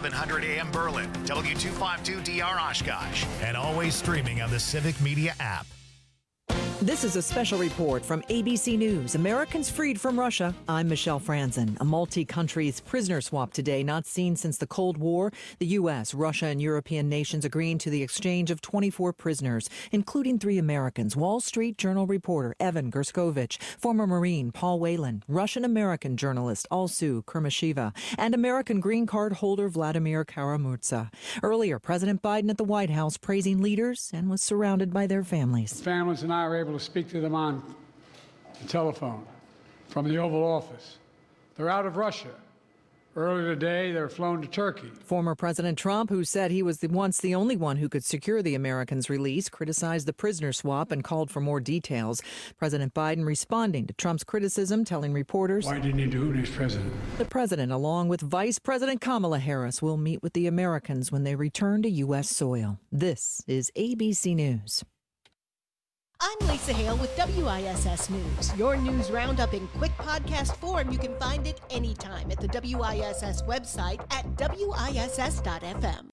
1100 AM Berlin, W252DR Oshkosh, and always streaming on the Civic Media app. This is a special report from ABC News. Americans freed from Russia. I'm Michelle Franzen. A multi-countries prisoner swap today, not seen since the Cold War. The U.S., Russia, and European nations agreeing to the exchange of 24 prisoners, including 3 Americans. Wall Street Journal reporter Evan Gerskovich, former Marine Paul Whelan, Russian-American journalist Alsu Kurmashiva, and American green card holder Vladimir Karamurza. Earlier, President Biden at the White House praising leaders and was surrounded by their families. Families and I were able to speak to them on the telephone from the Oval Office. They're out of Russia. Earlier today, they were flown to Turkey. Former President Trump, who said he was once the only one who could secure the Americans' release, criticized the prisoner swap and called for more details. President Biden responding to Trump's criticism, telling reporters, "Why didn't he do it when he's president?" The president, along with Vice President Kamala Harris, will meet with the Americans when they return to U.S. soil. This is ABC News. I'm Lisa Hale with WISS News. Your news roundup in quick podcast form. You can find it anytime at the WISS website at WISS.FM.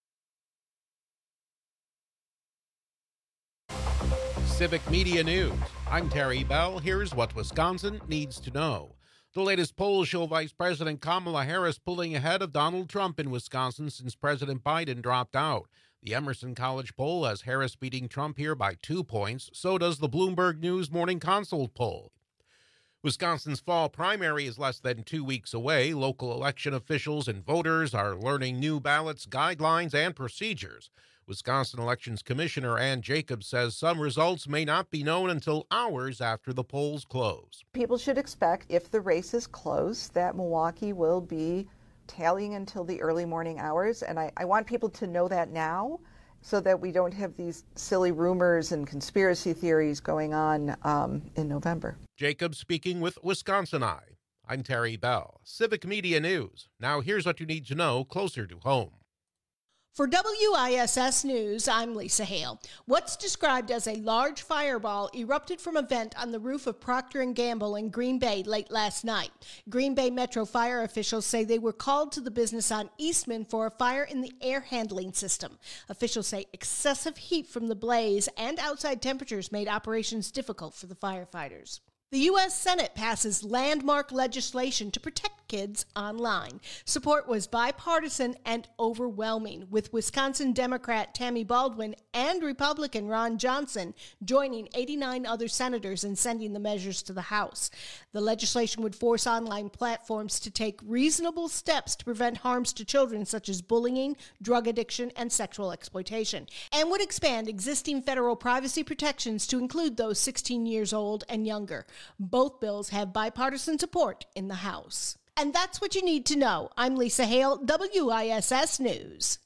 Civic Media News. I'm Terry Bell. Here's what Wisconsin needs to know. The latest polls show Vice President Kamala Harris pulling ahead of Donald Trump in Wisconsin since President Biden dropped out. The Emerson College poll has Harris beating Trump here by 2 points. So does the Bloomberg News Morning Consult poll. Wisconsin's fall primary is less than 2 weeks away. Local election officials and voters are learning new ballots, guidelines, and procedures. Wisconsin Elections Commissioner Ann Jacobs says some results may not be known until hours after the polls close. People should expect, if the race is close, that Milwaukee will be tallying until the early morning hours. And I want people to know that now so that we don't have these silly rumors and conspiracy theories going on in November. Jacobs speaking with Wisconsin Eye. I'm Terry Bell, Civic Media News. Now here's what you need to know closer to home. For WISS News, I'm Lisa Hale. What's described as a large fireball erupted from a vent on the roof of Procter & Gamble in Green Bay late last night. Green Bay Metro fire officials say they were called to the business on Eastman for a fire in the air handling system. Officials say excessive heat from the blaze and outside temperatures made operations difficult for the firefighters. The U.S. Senate passes landmark legislation to protect kids online. Support was bipartisan and overwhelming, with Wisconsin Democrat Tammy Baldwin and Republican Ron Johnson joining 89 other senators in sending the measures to the House. The legislation would force online platforms to take reasonable steps to prevent harms to children such as bullying, drug addiction, and sexual exploitation, and would expand existing federal privacy protections to include those 16 years old and younger. Both bills have bipartisan support in the House. And that's what you need to know. I'm Lisa Hale, WISS News.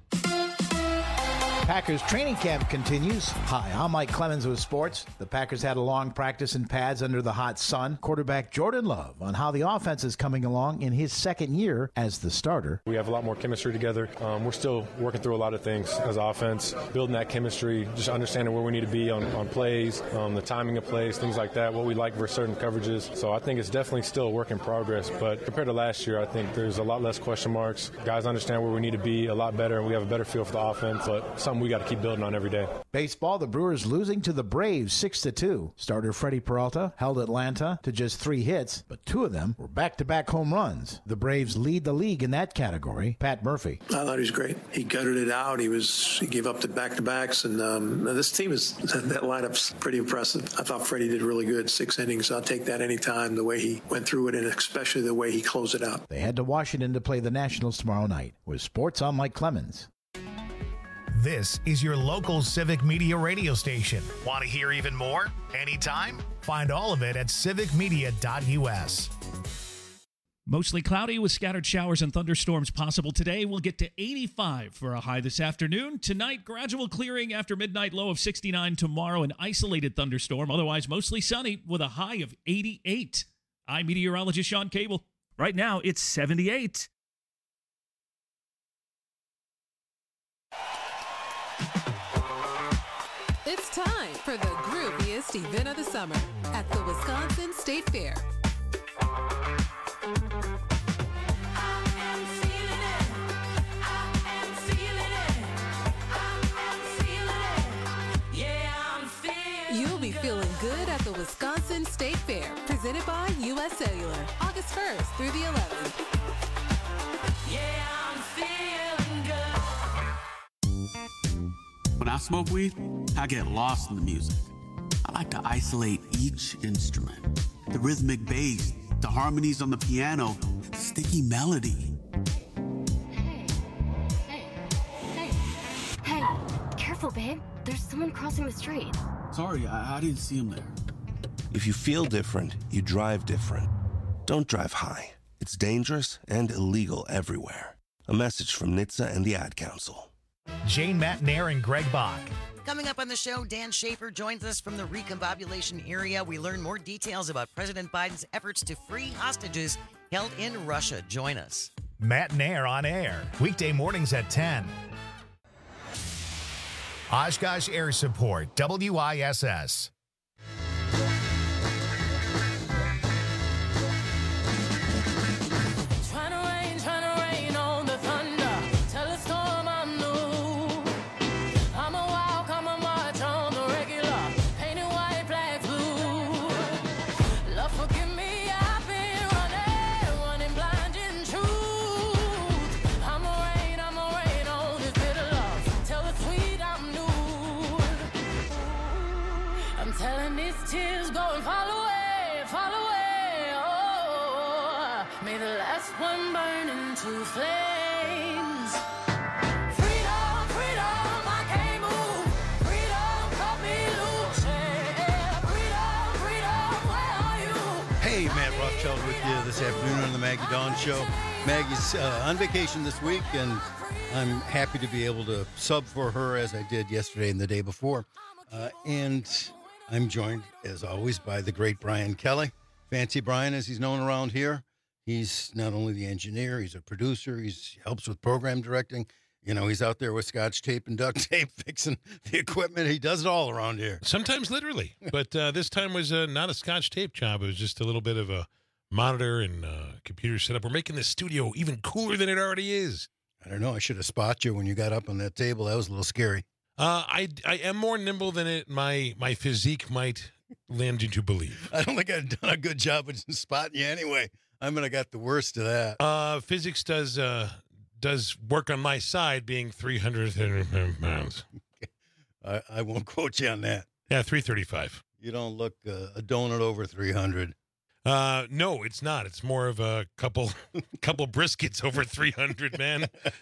Packers training camp continues. Hi, I'm Mike Clemens with sports. The Packers had a long practice in pads under the hot sun. Quarterback Jordan Love on how the offense is coming along in his second year as the starter. We have a lot more chemistry together. We're still working through a lot of things as offense, building that chemistry, just understanding where we need to be on plays, the timing of plays, things like that, what we like for certain coverages. So I think it's definitely still a work in progress. But compared to last year, I think there's a lot less question marks. Guys understand where we need to be a lot better, and we have a better feel for the offense. But something we got to keep building on every day. Baseball, the Brewers losing to the Braves 6-2. Starter Freddie Peralta held Atlanta to just 3 hits, but 2 of them were back-to-back home runs. The Braves lead the league in that category. Pat Murphy. I thought he was great. He gutted it out. He gave up the back-to-backs, and this team that lineup's pretty impressive. I thought Freddie did really good. 6 innings. I'll take that anytime, the way he went through it, and especially the way he closed it out. They head to Washington to play the Nationals tomorrow night. With sports, I'm Mike Clemens. This is your local Civic Media radio station. Want to hear even more? Anytime? Find all of it at civicmedia.us. Mostly cloudy with scattered showers and thunderstorms possible today. We'll get to 85 for a high this afternoon. Tonight, gradual clearing after midnight, low of 69. Tomorrow, an isolated thunderstorm. Otherwise, mostly sunny with a high of 88. I'm meteorologist Sean Cable. Right now, it's 78. It's time for the grooviest event of the summer at the Wisconsin State Fair. Wisconsin State Fair, presented by U.S. Cellular, August 1st through the 11th. Yeah, I'm feeling good. When I smoke weed, I get lost in the music. I like to isolate each instrument. The rhythmic bass, the harmonies on the piano, the sticky melody. Hey, careful, babe. There's someone crossing the street. Sorry, I didn't see him there. If you feel different, you drive different. Don't drive high. It's dangerous and illegal everywhere. A message from NHTSA and the Ad Council. Jane Matnair and Greg Bach. Coming up on the show, Dan Schaefer joins us from the recombobulation area. We learn more details about President Biden's efforts to free hostages held in Russia. Join us. Matnair on air, weekday mornings at 10. Oshkosh Air Support, WISS. Tears going fall away, oh, may the last one burn into flames. Freedom, freedom, I can't move. Freedom, cut me loose. Yeah. Freedom, freedom, where are you? Hey, Matt Rothschild with you this afternoon on the Maggie Dawn Show. Maggie's on vacation this week, and I'm happy to be able to sub for her as I did yesterday and the day before. And I'm joined, as always, by the great Brian Kelly. Fancy Brian, as he's known around here. He's not only the engineer, he's a producer. He helps with program directing. You know, he's out there with scotch tape and duct tape fixing the equipment. He does it all around here. Sometimes literally. But this time was not a scotch tape job. It was just a little bit of a monitor and computer setup. We're making the studio even cooler than it already is. I don't know. I should have spotted you when you got up on that table. That was a little scary. I am more nimble than my physique might lend you to believe. I don't think I've done a good job of spotting you anyway. I'm going to got the worst of that. Physics does work on my side, being 300 pounds. I won't quote you on that. Yeah, 335. You don't look a donut over 300. No, it's not. It's more of a couple briskets over 300, man.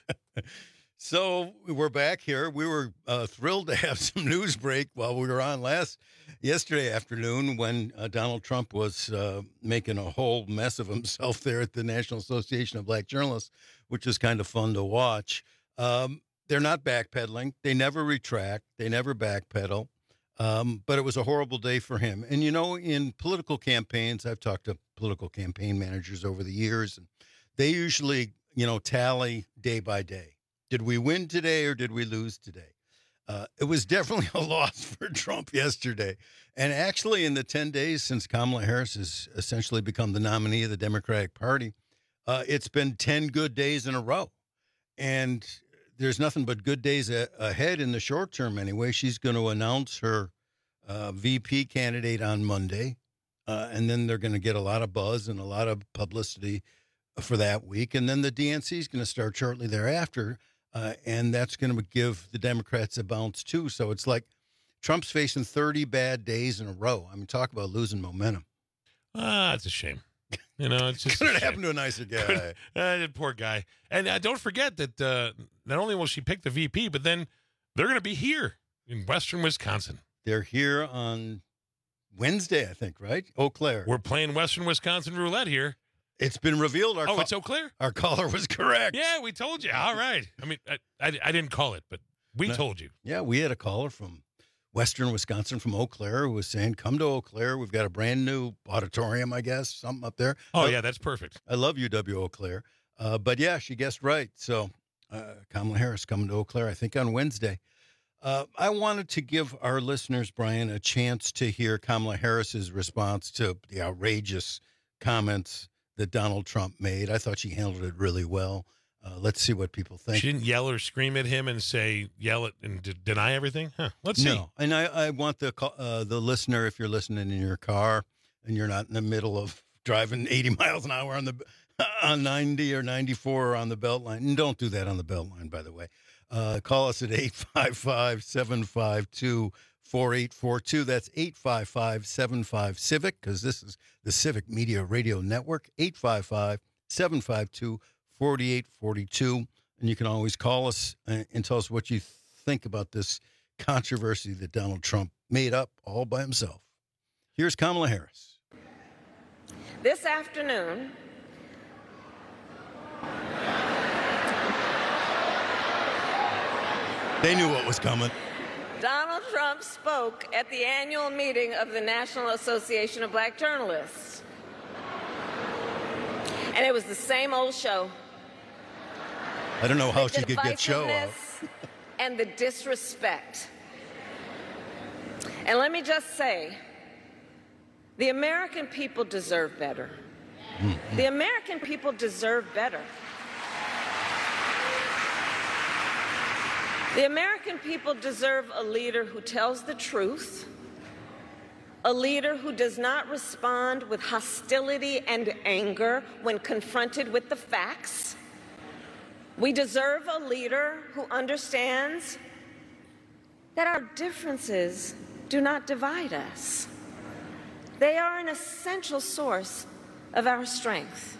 So we're back here. We were thrilled to have some news break while we were on yesterday afternoon when Donald Trump was making a whole mess of himself there at the National Association of Black Journalists, which is kind of fun to watch. They're not backpedaling. They never retract. They never backpedal. But it was a horrible day for him. And, you know, in political campaigns, I've talked to political campaign managers over the years, and they usually, tally day by day. Did we win today or did we lose today? It was definitely a loss for Trump yesterday. And actually, in the 10 days since Kamala Harris has essentially become the nominee of the Democratic Party, it's been 10 good days in a row. And there's nothing but good days ahead in the short term anyway. She's going to announce her VP candidate on Monday. And then they're going to get a lot of buzz and a lot of publicity for that week. And then the DNC is going to start shortly thereafter. And that's going to give the Democrats a bounce, too. So it's like Trump's facing 30 bad days in a row. I mean, talk about losing momentum. It's a shame. It's just couldn't happen to a nicer guy. Poor guy. And don't forget that not only will she pick the VP, but then they're going to be here in Western Wisconsin. They're here on Wednesday, I think, right? Eau Claire. We're playing Western Wisconsin roulette here. It's been revealed. It's Eau Claire? Our caller was correct. Yeah, we told you. All right. I mean, I didn't call it, but we told you. Yeah, we had a caller from Western Wisconsin, from Eau Claire, who was saying, come to Eau Claire. We've got a brand new auditorium, I guess, something up there. Oh, yeah, that's perfect. I love UW Eau Claire. But, yeah, she guessed right. So Kamala Harris coming to Eau Claire, I think, on Wednesday. I wanted to give our listeners, Brian, a chance to hear Kamala Harris's response to the outrageous comments that Donald Trump made. I thought she handled it really well. Let's see what people think. She didn't yell or scream at him and yell and deny everything? Huh. Let's see. No, and I want the listener, if you're listening in your car, and you're not in the middle of driving 80 miles an hour on 90 or 94 or on the Beltline. And don't do that on the Beltline, by the way. Call us at 855-752-4842. That's 855-75-CIVIC, because this is the Civic Media Radio Network, 855-752-4842. And you can always call us and tell us what you think about this controversy that Donald Trump made up all by himself. Here's Kamala Harris. This afternoon, they knew what was coming. Donald Trump spoke at the annual meeting of the National Association of Black Journalists. And it was the same old show. I don't know how she could get show out. And the disrespect. And let me just say, the American people deserve better. Mm-hmm. The American people deserve better. The American people deserve a leader who tells the truth, a leader who does not respond with hostility and anger when confronted with the facts. We deserve a leader who understands that our differences do not divide us. They are an essential source of our strength.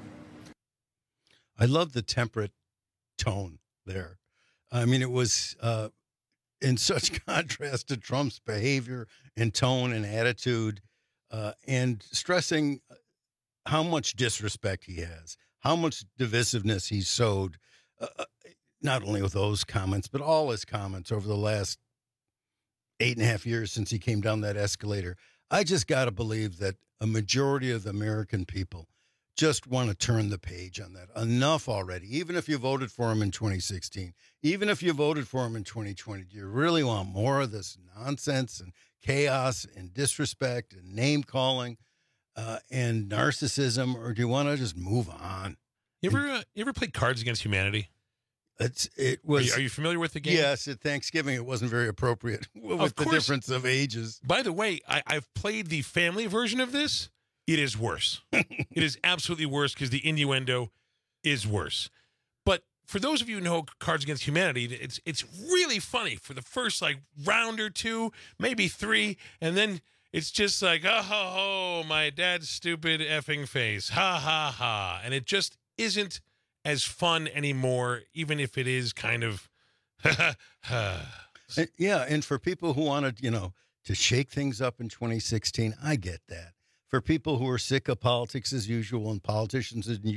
I love the temperate tone there. I mean, it was in such contrast to Trump's behavior and tone and attitude, and stressing how much disrespect he has, how much divisiveness he sowed, not only with those comments, but all his comments over the last 8.5 years since he came down that escalator. I just got to believe that a majority of the American people just want to turn the page on that. Enough already. Even if you voted for him in 2016, even if you voted for him in 2020, do you really want more of this nonsense and chaos and disrespect and name calling and narcissism, or do you want to just move on? You ever played Cards Against Humanity? It was. Are you familiar with the game? Yes, at Thanksgiving it wasn't very appropriate with the difference of ages. By the way, I've played the family version of this. It is worse. It is absolutely worse because the innuendo is worse. But for those of you who know Cards Against Humanity, it's really funny for the first round or two, maybe three, and then it's just like, oh, ho, ho, my dad's stupid effing face, ha, ha, ha. And it just isn't as fun anymore, even if it is kind of, Yeah, and for people who wanted, to shake things up in 2016, I get that. For people who are sick of politics as usual and politicians as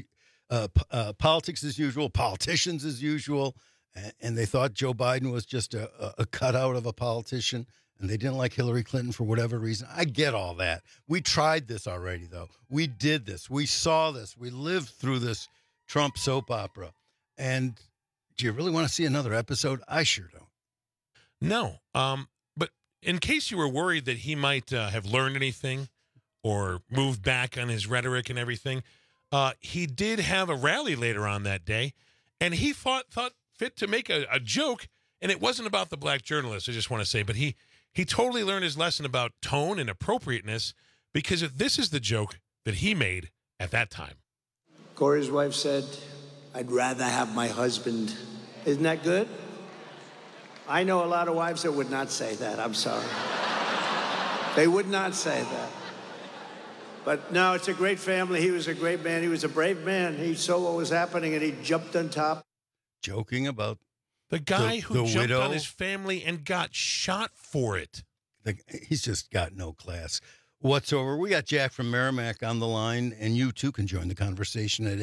usual, and they thought Joe Biden was just a cutout of a politician, and they didn't like Hillary Clinton for whatever reason. I get all that. We tried this already, though. We did this. We saw this. We lived through this Trump soap opera. And do you really want to see another episode? I sure don't. No. But in case you were worried that he might have learned anything or moved back on his rhetoric and everything, he did have a rally later on that day, and he thought fit to make a joke, and it wasn't about the black journalists, I just want to say, but he totally learned his lesson about tone and appropriateness, because this is the joke that he made at that time. Corey's wife said, "I'd rather have my husband." Isn't that good? I know a lot of wives that would not say that. I'm sorry. They would not say that. But no, it's a great family. He was a great man. He was a brave man. He saw what was happening, and he jumped on top. Joking about the guy who jumped widow on his family and got shot for it. He's just got no class whatsoever. We got Jack from Merrimack on the line, and you too can join the conversation at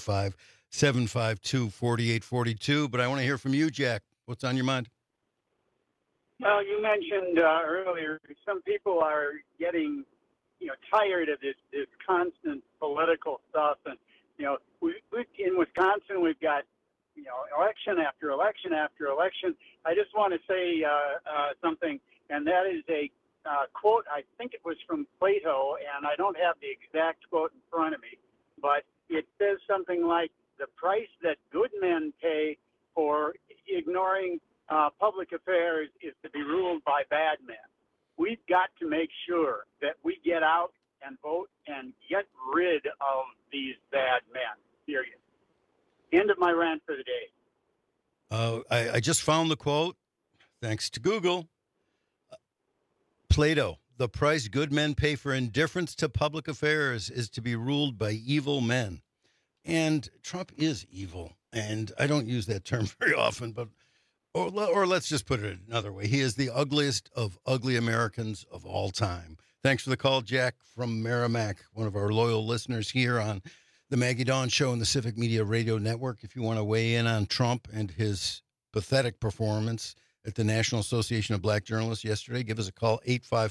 855-752-4842. But I want to hear from you, Jack. What's on your mind? Well, you mentioned earlier some people are getting tired of this constant political stuff, and we in Wisconsin we've got election after election after election. I just want to say something, and that is a quote. I think it was from Plato, and I don't have the exact quote in front of me, but it says something like, "The price that good men pay for ignoring public affairs is to be ruled by bad men." We've got to make sure that we get out and the day. I just found the quote, thanks to Google. Plato, the price good men pay for indifference to public affairs is to be ruled by evil men. And Trump is evil. And I don't use that term very often, but or let's just put it another way. He is the ugliest of ugly Americans of all time. Thanks for the call, Jack from Merrimack, one of our loyal listeners here on the Maggie Dawn Show and the Civic Media Radio Network. If you want to weigh in on Trump and his pathetic performance at the National Association of Black Journalists yesterday, give us a call,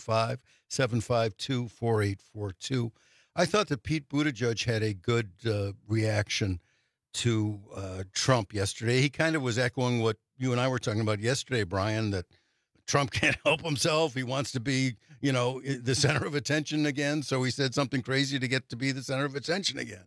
855-752-4842. I thought that Pete Buttigieg had a good reaction to Trump yesterday. He kind of was echoing what you and I were talking about yesterday, Brian, that Trump can't help himself. He wants to be, the center of attention again. So he said something crazy to get to be the center of attention again.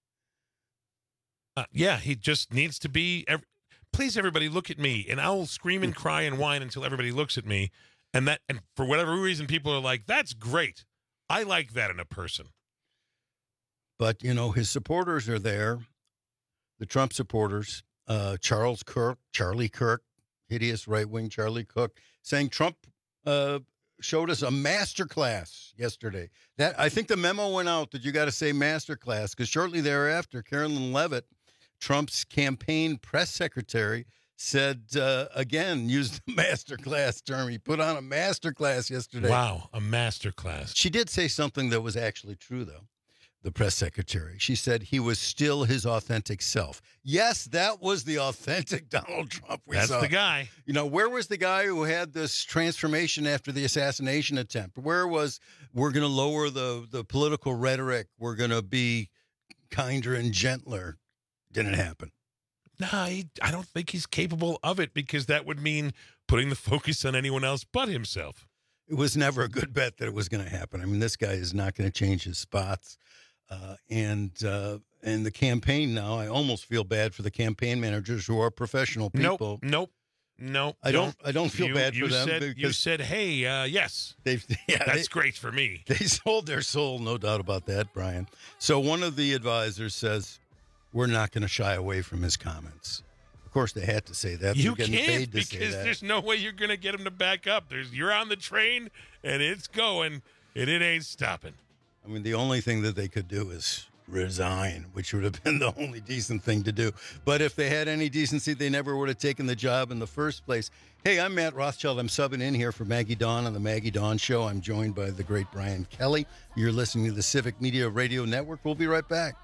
Yeah, he just needs to be. Please, everybody, look at me, and I'll scream and cry and whine until everybody looks at me. And for whatever reason, people are like, "That's great. I like that in a person." But his supporters are there. The Trump supporters, Charlie Kirk, hideous right-wing Charlie Cook, saying Trump showed us a masterclass yesterday. That I think the memo went out that you got to say masterclass, because shortly thereafter, Carolyn Leavitt, Trump's campaign press secretary, said, again, used the masterclass term. He put on a masterclass yesterday. Wow, a masterclass. She did say something that was actually true, though. The press secretary. She said he was still his authentic self. Yes, that was the authentic Donald Trump we saw. That's the guy. Where was the guy who had this transformation after the assassination attempt? Where was, we're going to lower the political rhetoric, we're going to be kinder and gentler? Didn't happen. No, I don't think he's capable of it, because that would mean putting the focus on anyone else but himself. It was never a good bet that it was going to happen. I mean, this guy is not going to change his spots. And the campaign now, I almost feel bad for the campaign managers who are professional people. Nope. I don't feel bad for them. You said, hey, yes. That's great for me. They sold their soul, no doubt about that, Brian. So one of the advisors says, we're not going to shy away from his comments. Of course, they had to say that. You can't, because there's no way you're going to get him to back up. You're on the train, and it's going, and it ain't stopping. I mean, the only thing that they could do is resign, which would have been the only decent thing to do. But if they had any decency, they never would have taken the job in the first place. Hey, I'm Matt Rothschild. I'm subbing in here for Maggie Dawn on the Maggie Dawn Show. I'm joined by the great Brian Kelly. You're listening to the Civic Media Radio Network. We'll be right back.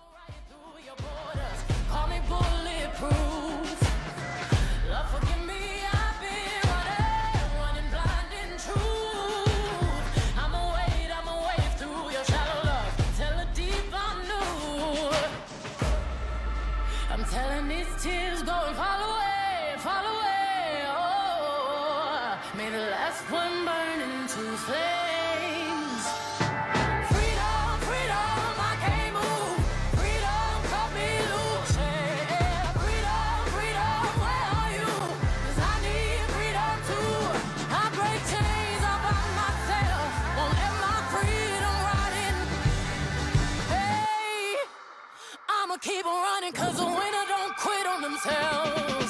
Keep running, cause the winner don't quit on themselves.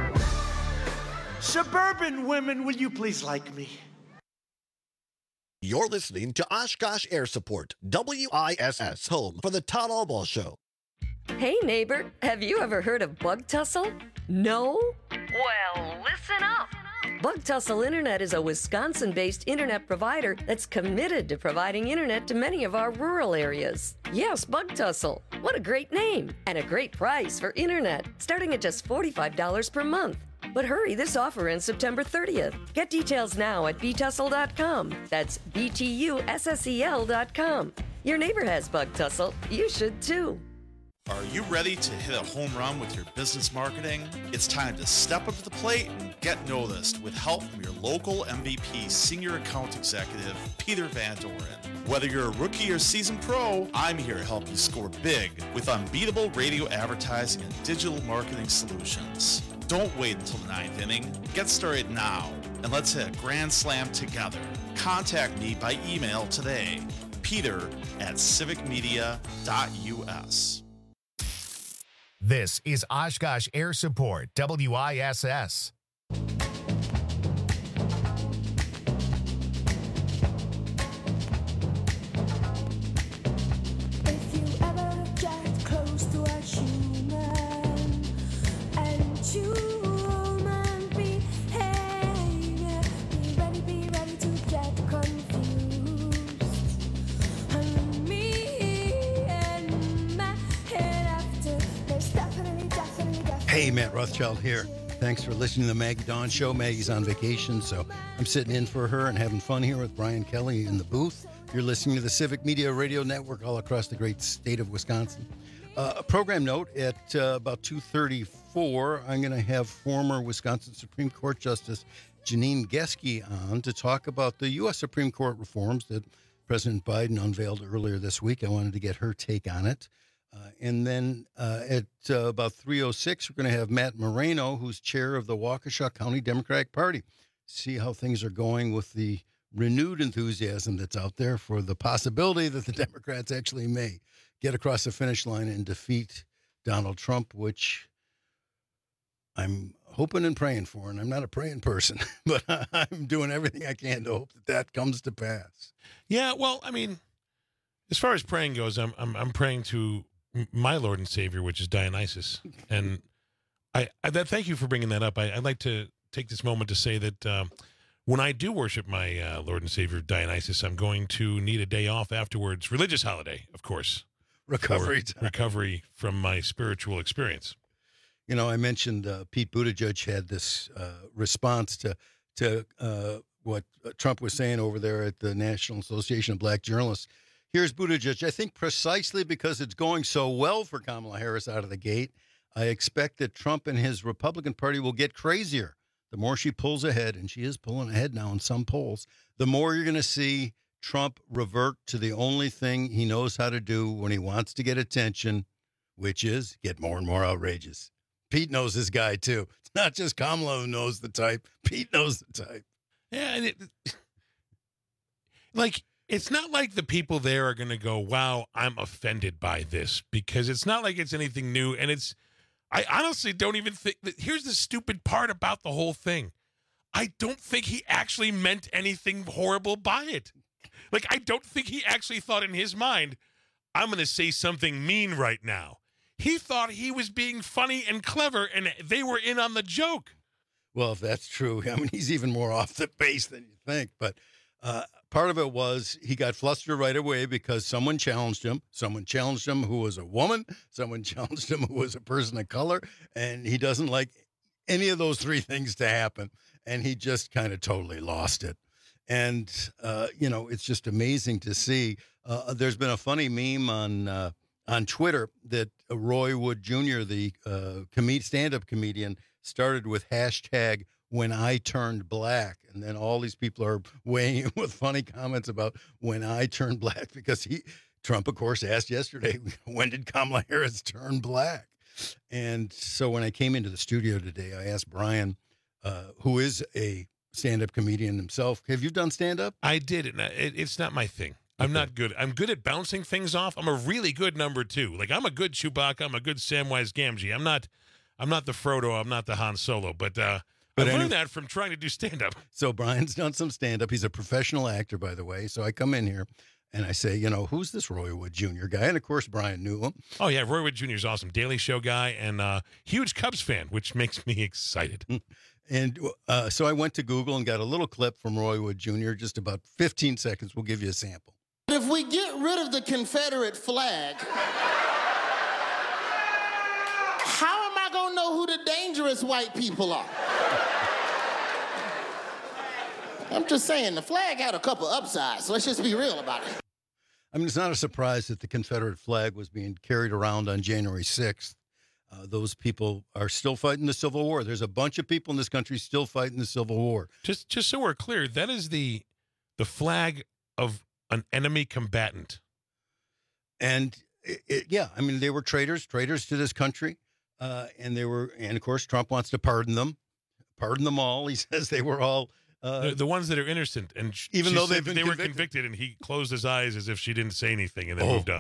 Suburban women, will you please like me? You're listening to Oshkosh Air Support, WISS, home for the Todd Albaugh Show. Hey neighbor, have you ever heard of Bug Tussle? No? Well, listen up. Bug Tussle Internet is a Wisconsin-based internet provider that's committed to providing internet to many of our rural areas. Yes, Bug Tussle. What a great name and a great price for internet, starting at just $45 per month. But hurry, this offer ends September 30th. Get details now at btussle.com. That's BTUSSEL.com. Your neighbor has Bug Tussle. You should too. Are you ready to hit a home run with your business marketing? It's time to step up to the plate and get noticed with help from your local MVP Senior Account Executive, Peter Van Doren. Whether you're a rookie or seasoned pro, I'm here to help you score big with unbeatable radio advertising and digital marketing solutions. Don't wait until the ninth inning. Get started now, and let's hit a grand slam together. Contact me by email today, peter@civicmedia.us. This is Oshkosh Air Support, WISS. If you ever get close to a human and human behavior, be ready to get confused. And me and my head after, there's definitely. Hey, Matt Rothschild here. Thanks for listening to the Maggie Dawn Show. Maggie's on vacation, so I'm sitting in for her and having fun here with Brian Kelly in the booth. You're listening to the Civic Media Radio Network all across the great state of Wisconsin. A program note, at about 2:34, I'm going to have former Wisconsin Supreme Court Justice Janine Geske on to talk about the U.S. Supreme Court reforms that President Biden unveiled earlier this week. I wanted to get her take on it. And then at about 3:06, we're going to have Matt Moreno, who's chair of the Waukesha County Democratic Party. See how things are going with the renewed enthusiasm that's out there for the possibility that the Democrats actually may get across the finish line and defeat Donald Trump, which I'm hoping and praying for. And I'm not a praying person, but I'm doing everything I can to hope that that comes to pass. Yeah, well, I mean, as far as praying goes, I'm praying to my Lord and Savior, which is Dionysus, and I thank you for bringing that up. I'd like to take this moment to say that when I do worship my Lord and Savior Dionysus, I'm going to need a day off afterwards, religious holiday, of course, recovery from my spiritual experience. You know, I mentioned Pete Buttigieg had this response to what Trump was saying over there at the National Association of Black Journalists. Here's Buttigieg. I think precisely because it's going so well for Kamala Harris out of the gate, I expect that Trump and his Republican Party will get crazier. The more she pulls ahead, and she is pulling ahead now in some polls, the more you're going to see Trump revert to the only thing he knows how to do when he wants to get attention, which is get more and more outrageous. Pete knows this guy, too. It's not just Kamala who knows the type. Pete knows the type. Yeah, and it's not like the people there are going to go, wow, I'm offended by this, because it's not like it's anything new. And I honestly don't even think that. Here's the stupid part about the whole thing. I don't think he actually meant anything horrible by it. Like, I don't think he actually thought in his mind, I'm going to say something mean right now. He thought he was being funny and clever, and they were in on the joke. Well, if that's true, I mean, he's even more off the base than you think. But part of it was he got flustered right away because someone challenged him. Someone challenged him who was a woman. Someone challenged him who was a person of color. And he doesn't like any of those three things to happen. And he just kind of totally lost it. And, it's just amazing to see. There's been a funny meme on Twitter that Roy Wood Jr., the stand-up comedian, started with hashtag when I turned black. And then all these people are weighing in with funny comments about when I turned black, because Trump, of course, asked yesterday, when did Kamala Harris turn black? And so when I came into the studio today, I asked Brian, who is a stand-up comedian himself, have you done stand-up? I did. It's not my thing. I'm not good. I'm good at bouncing things off. I'm a really good number two. Like, I'm a good Chewbacca. I'm a good Samwise Gamgee. I'm not the Frodo. I'm not the Han Solo. But I learned that from trying to do stand-up. So Brian's done some stand-up. He's a professional actor, by the way. So I come in here and I say, who's this Roy Wood Jr. guy? And, of course, Brian knew him. Oh, yeah, Roy Wood Jr. is awesome. Daily Show guy and huge Cubs fan, which makes me excited. And so I went to Google and got a little clip from Roy Wood Jr., just about 15 seconds. We'll give you a sample. If we get rid of the Confederate flag, how am I going to know who the dangerous white people are? I'm just saying, the flag had a couple upsides, so let's just be real about it. I mean, it's not a surprise that the Confederate flag was being carried around on January 6th. Those people are still fighting the Civil War. There's a bunch of people in this country still fighting the Civil War. Just so we're clear, that is the flag of an enemy combatant. And they were traitors to this country. And of course, Trump wants to pardon them all. He says they were all the ones that are innocent. And even though they were convicted, and he closed his eyes as if she didn't say anything and then moved on.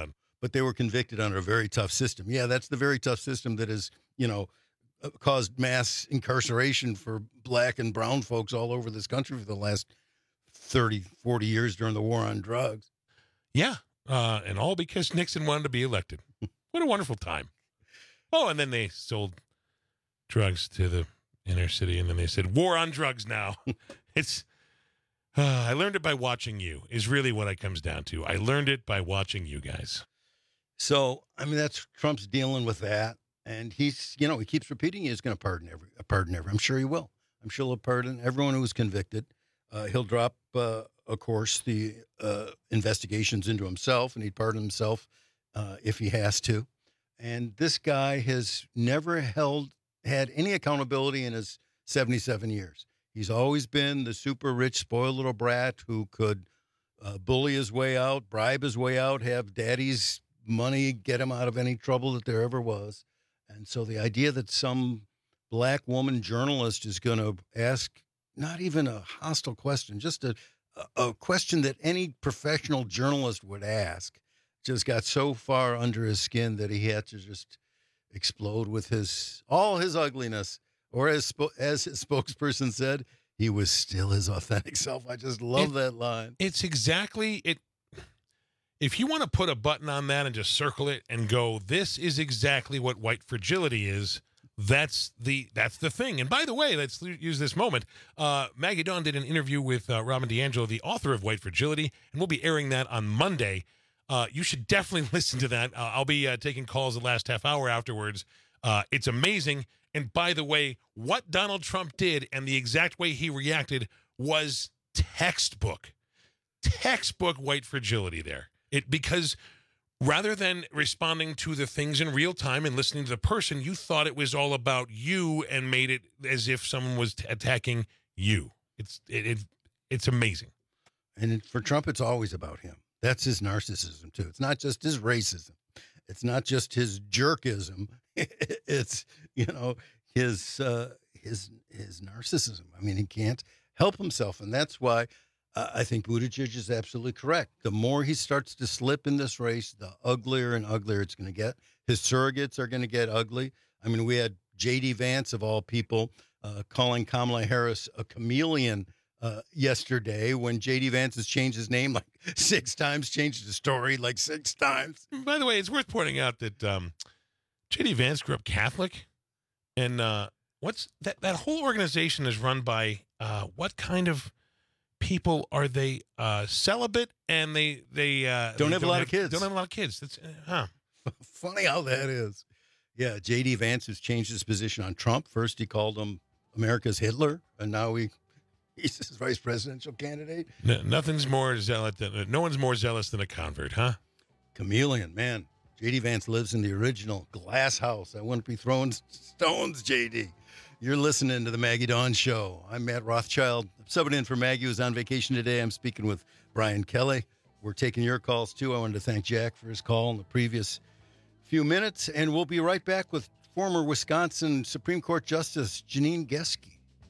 but they were convicted under a very tough system. Yeah, that's the very tough system that has, caused mass incarceration for black and brown folks all over this country for the last 30, 40 years during the war on drugs. Yeah, and all because Nixon wanted to be elected. What a wonderful time. Oh, and then they sold drugs to the inner city, and then they said, war on drugs now. It's... I learned it by watching you, is really what it comes down to. I learned it by watching you guys. So, that's Trump's dealing with that. And he's, he keeps repeating he's going to pardon every. I'm sure he will. I'm sure he'll pardon everyone who was convicted. He'll drop, of course, the investigations into himself, and he'd pardon himself if he has to. And this guy has never had any accountability in his 77 years. He's always been the super rich, spoiled little brat who could bully his way out, bribe his way out, have daddy's money get him out of any trouble that there ever was. And so the idea that some black woman journalist is going to ask not even a hostile question, just a question that any professional journalist would ask, just got so far under his skin that he had to just explode with all his ugliness. Or as his spokesperson said, he was still his authentic self. I just love that line. It's exactly it. If you want to put a button on that and just circle it and go, this is exactly what white fragility is, that's the thing. And by the way, let's use this moment. Maggie Dawn did an interview with Robin DiAngelo, the author of White Fragility, and we'll be airing that on Monday. You should definitely listen to that. I'll be taking calls the last half hour afterwards. It's amazing. And by the way, what Donald Trump did and the exact way he reacted was textbook white fragility there. Because rather than responding to the things in real time and listening to the person, you thought it was all about you and made it as if someone was attacking you. It's amazing. And for Trump, it's always about him. That's his narcissism, too. It's not just his racism. It's not just his jerkism. It's, his narcissism. He can't help himself. And that's why I think Buttigieg is absolutely correct. The more he starts to slip in this race, the uglier and uglier it's going to get. His surrogates are going to get ugly. We had J.D. Vance, of all people, calling Kamala Harris a chameleon yesterday when J.D. Vance has changed his name like 6 times, changed his story like 6 times. By the way, it's worth pointing out that J.D. Vance grew up Catholic, and what's that whole organization is run by what kind of people are they? Celibate, and they don't have a lot of kids. Don't have a lot of kids. That's funny how that is. Yeah, J.D. Vance has changed his position on Trump. First, he called him America's Hitler, and now he's his vice presidential candidate. No one's more zealous than a convert, huh? Chameleon, man. J.D. Vance lives in the original glass house. I wouldn't be throwing stones, J.D. You're listening to the Maggie Dawn Show. I'm Matt Rothschild. I'm subbing in for Maggie, who's on vacation today. I'm speaking with Brian Kelly. We're taking your calls, too. I wanted to thank Jack for his call in the previous few minutes. And we'll be right back with former Wisconsin Supreme Court Justice Janine Geske.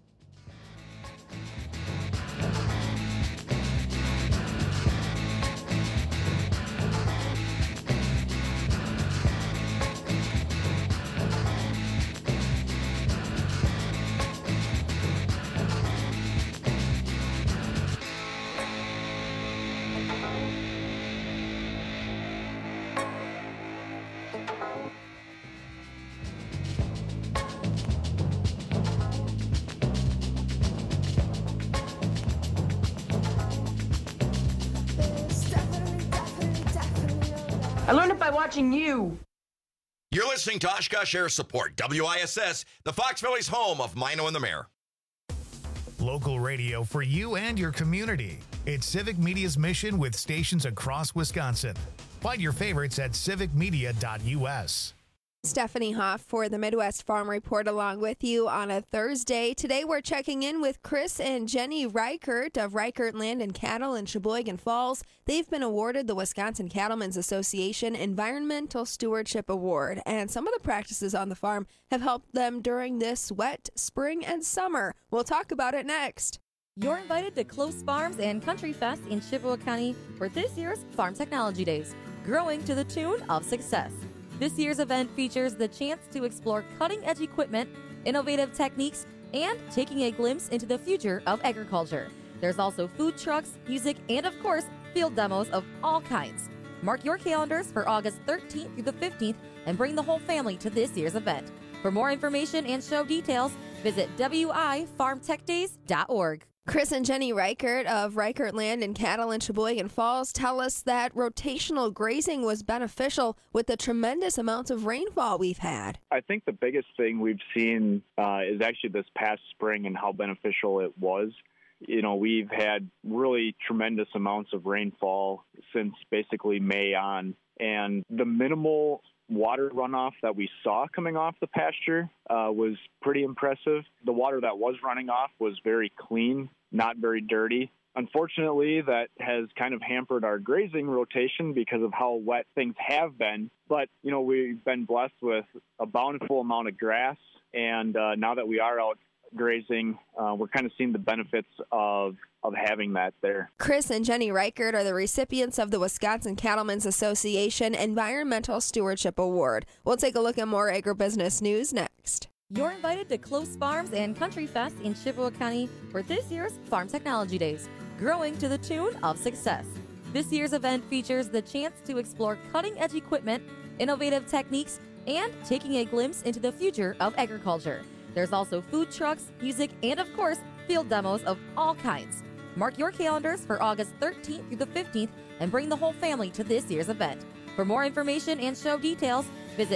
I learned it by watching you. You're listening to Oshkosh Air Support, WISS, the Fox Valley's home of Mino and the Mayor. Local radio for you and your community. It's Civic Media's mission with stations across Wisconsin. Find your favorites at civicmedia.us. Stephanie Hoff for the Midwest Farm Report along with you on a Thursday. Today we're checking in with Chris and Jenny Reichert of Reichert Land and Cattle in Sheboygan Falls. They've been awarded the Wisconsin Cattlemen's Association Environmental Stewardship Award, and some of the practices on the farm have helped them during this wet spring and summer. We'll talk about it next. You're invited to Close Farms and Country Fest in Chippewa County for this year's Farm Technology Days. growing to the tune of success. This year's event features the chance to explore cutting-edge equipment, innovative techniques, and taking a glimpse into the future of agriculture. There's also food trucks, music, and of course, field demos of all kinds. Mark your calendars for August 13th through the 15th and bring the whole family to this year's event. For more information and show details, visit wifarmtechdays.org. Chris and Jenny Reichert of Reichert Land and Cattle in Sheboygan Falls tell us that rotational grazing was beneficial with the tremendous amounts of rainfall we've had. I think the biggest thing we've seen is actually this past spring and how beneficial it was. You know, we've had really tremendous amounts of rainfall since basically May on, and the minimal water runoff that we saw coming off the pasture was pretty impressive. The water that was running off was very clean, not very dirty. Unfortunately, that has kind of hampered our grazing rotation because of how wet things have been. But, you know, we've been blessed with a bountiful amount of grass, and now that we are out grazing, we're kind of seeing the benefits of having that there. Chris and Jenny Reichert are the recipients of the Wisconsin Cattlemen's Association Environmental Stewardship Award. We'll take a look at more agribusiness news next. You're invited to Close Farms and Country Fest in Chippewa County for this year's Farm Technology Days, growing to the tune of success. This year's event features the chance to explore cutting-edge equipment, innovative techniques, and taking a glimpse into the future of agriculture. There's also food trucks, music, and of course, field demos of all kinds. Mark your calendars for August 13th through the 15th and bring the whole family to this year's event. For more information and show details, visit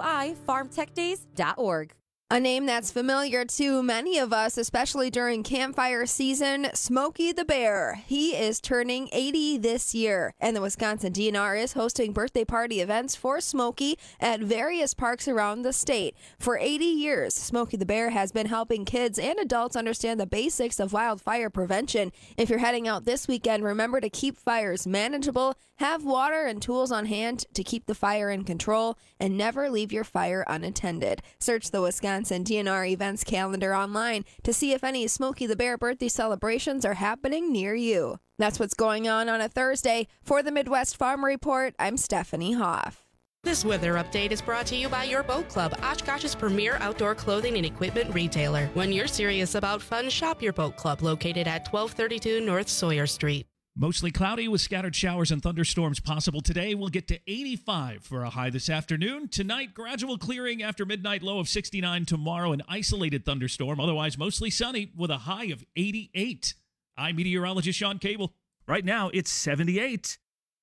wifarmtechdays.org. A name that's familiar to many of us, especially during campfire season, Smokey the Bear. He is turning 80 this year, and the Wisconsin DNR is hosting birthday party events for Smokey at various parks around the state. For 80 years, Smokey the Bear has been helping kids and adults understand the basics of wildfire prevention. If you're heading out this weekend, remember to keep fires manageable, have water and tools on hand to keep the fire in control, and never leave your fire unattended. Search the Wisconsin DNR events calendar online to see if any Smokey the Bear birthday celebrations are happening near you. That's what's going on a Thursday. For the Midwest Farm Report, I'm Stephanie Hoff. This weather update is brought to you by your Boat Club, Oshkosh's premier outdoor clothing and equipment retailer. When you're serious about fun, shop your Boat Club, located at 1232 North Sawyer Street. Mostly cloudy with scattered showers and thunderstorms possible today. We'll get to 85 for a high this afternoon. Tonight, gradual clearing after midnight, low of 69. Tomorrow, an isolated thunderstorm. Otherwise, mostly sunny with a high of 88. I'm meteorologist Sean Cable. Right now, it's 78.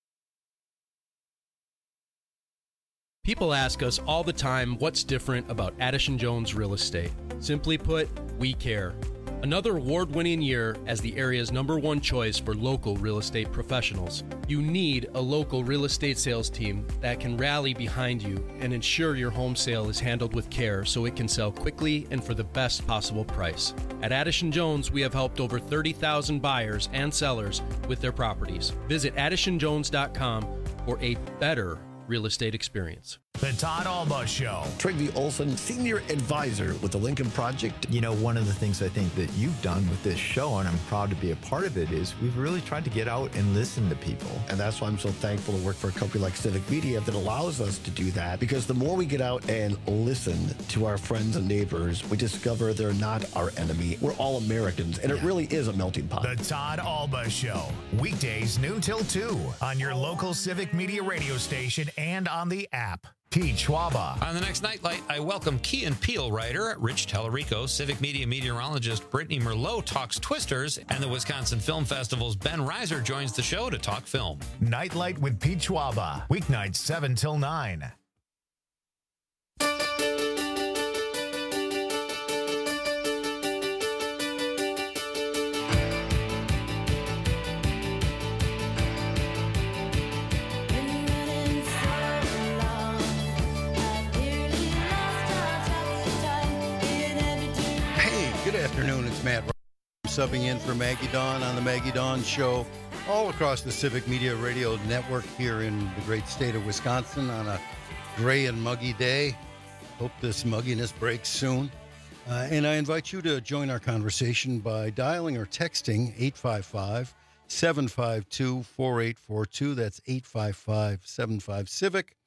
People ask us all the time what's different about Addison Jones Real Estate. Simply put, we care. Another award-winning year as the area's #1 choice for local real estate professionals. You need a local real estate sales team that can rally behind you and ensure your home sale is handled with care so it can sell quickly and for the best possible price. At Addison Jones, we have helped over 30,000 buyers and sellers with their properties. Visit addisonjones.com for a better real estate experience. The Todd Alba Show. Trygve Olson, Senior Advisor with the Lincoln Project. You know, one of the things I think that you've done with this show, and I'm proud to be a part of it, is we've really tried to get out and listen to people. And that's why I'm so thankful to work for a company like Civic Media that allows us to do that. Because the more we get out and listen to our friends and neighbors, we discover they're not our enemy. We're all Americans, and it really is a melting pot. The Todd Alba Show. Weekdays noon till 2 on your local Civic Media radio station and on the app. Pete Schwaba. On the next Nightlight, I welcome Key and Peele writer Rich Tellerico, Civic Media meteorologist Brittany Merlot talks Twisters, and the Wisconsin Film Festival's Ben Reiser joins the show to talk film. Nightlight with Pete Schwaba. Weeknights 7 till 9. Good afternoon, it's Matt subbing in for Maggie Dawn on the Maggie Dawn Show all across the Civic Media Radio Network here in the great state of Wisconsin on a gray and muggy day. Hope this mugginess breaks soon. And I invite you to join our conversation by dialing or texting 855-752-4842. That's 855-75-CIVIC,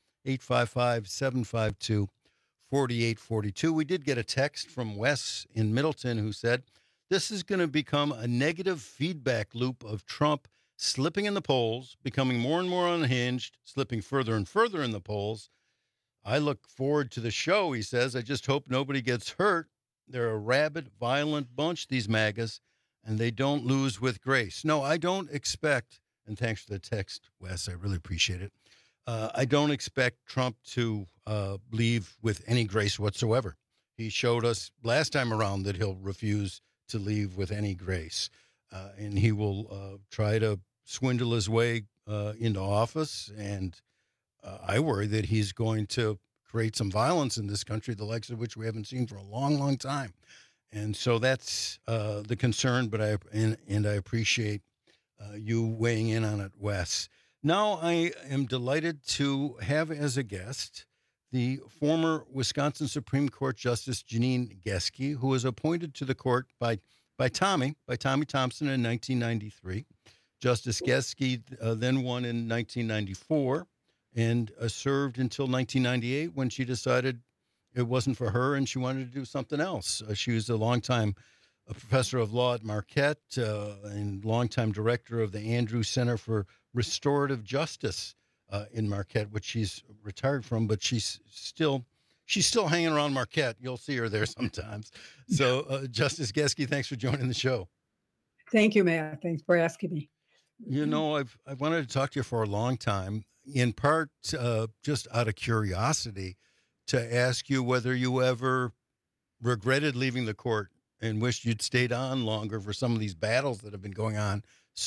855-752-4842. We did get a text from Wes in Middleton who said, this is going to become a negative feedback loop of Trump slipping in the polls, becoming more and more unhinged, slipping further and further in the polls. I look forward to the show, he says. I just hope nobody gets hurt. They're a rabid, violent bunch, these MAGAs, and they don't lose with grace. No, I don't expect, and thanks for the text, Wes, I really appreciate it. I don't expect Trump to leave with any grace whatsoever. He showed us last time around that he'll refuse to leave with any grace, and he will try to swindle his way into office, and I worry that he's going to create some violence in this country, the likes of which we haven't seen for a long, long time. And so that's the concern, but I appreciate you weighing in on it, Wes. Now I am delighted to have as a guest the former Wisconsin Supreme Court Justice Janine Geske, who was appointed to the court by Tommy Thompson in 1993. Justice Geske then won in 1994 and served until 1998 when she decided it wasn't for her and she wanted to do something else. She was a longtime professor of law at Marquette and longtime director of the Andrews Center for Restorative Justice in Marquette, which she's retired from, but she's still hanging around Marquette. You'll see her there sometimes. So, Justice Geske, thanks for joining the show. Thank you, Matt. Thanks for asking me. You know, I've wanted to talk to you for a long time, in part just out of curiosity, to ask you whether you ever regretted leaving the court and wished you'd stayed on longer for some of these battles that have been going on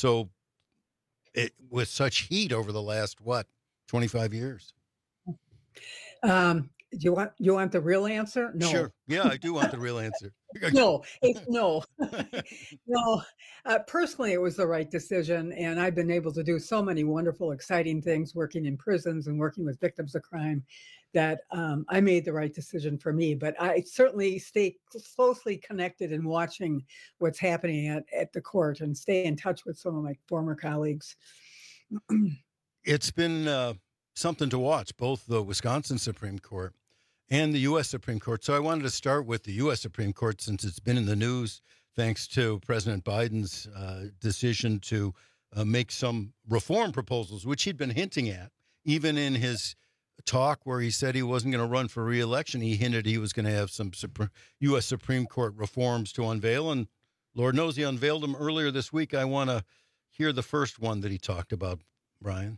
with such heat over the last, 25 years? Do you want the real answer? No. Sure. Yeah, I do want the real answer. No. No. Personally, it was the right decision, and I've been able to do so many wonderful, exciting things working in prisons and working with victims of crime that I made the right decision for me. But I certainly stay closely connected and watching what's happening at the court and stay in touch with some of my former colleagues. It's been something to watch, both the Wisconsin Supreme Court and the U.S. Supreme Court. So I wanted to start with the U.S. Supreme Court since it's been in the news thanks to President Biden's decision to make some reform proposals, which he'd been hinting at. Even in his talk where he said he wasn't going to run for re-election, he hinted he was going to have some U.S. Supreme Court reforms to unveil, and Lord knows he unveiled them earlier this week. I want to hear the first one that he talked about, Brian.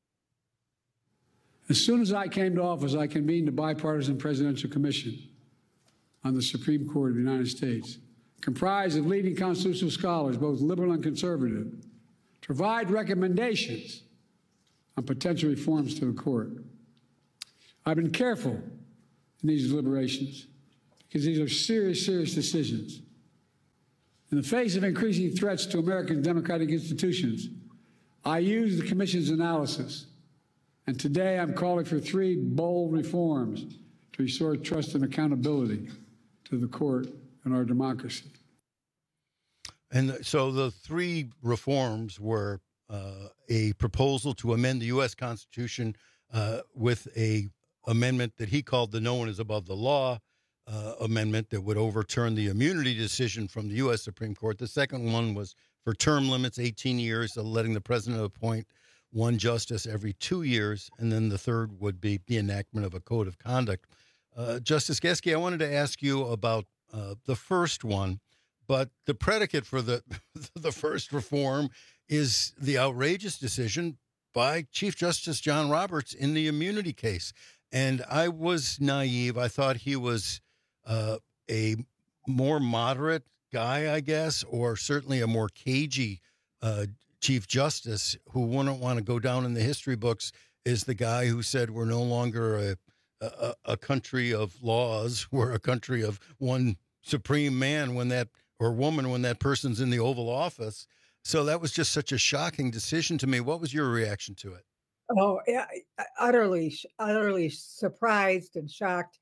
As soon as I came to office, I convened a bipartisan presidential commission on the Supreme Court of the United States, comprised of leading constitutional scholars, both liberal and conservative, to provide recommendations on potential reforms to the court. I've been careful in these deliberations because these are serious, serious decisions. In the face of increasing threats to American democratic institutions, I use the Commission's analysis, and today I'm calling for 3 bold reforms to restore trust and accountability to the court and our democracy. And so the 3 reforms were a proposal to amend the U.S. Constitution with a amendment that he called the no one is above the law amendment that would overturn the immunity decision from the U.S. Supreme Court. The second one was for term limits, 18 years, letting the president appoint 1 justice every 2 years. And then the third would be the enactment of a code of conduct. Justice Geske, I wanted to ask you about the first one, but the predicate for the first reform is the outrageous decision by Chief Justice John Roberts in the immunity case. And I was naive. I thought he was a more moderate guy, I guess, or certainly a more cagey Chief Justice who wouldn't want to go down in the history books as the guy who said we're no longer a country of laws. We're a country of one supreme man or woman when that person's in the Oval Office. So that was just such a shocking decision to me. What was your reaction to it? Oh, yeah, utterly surprised and shocked.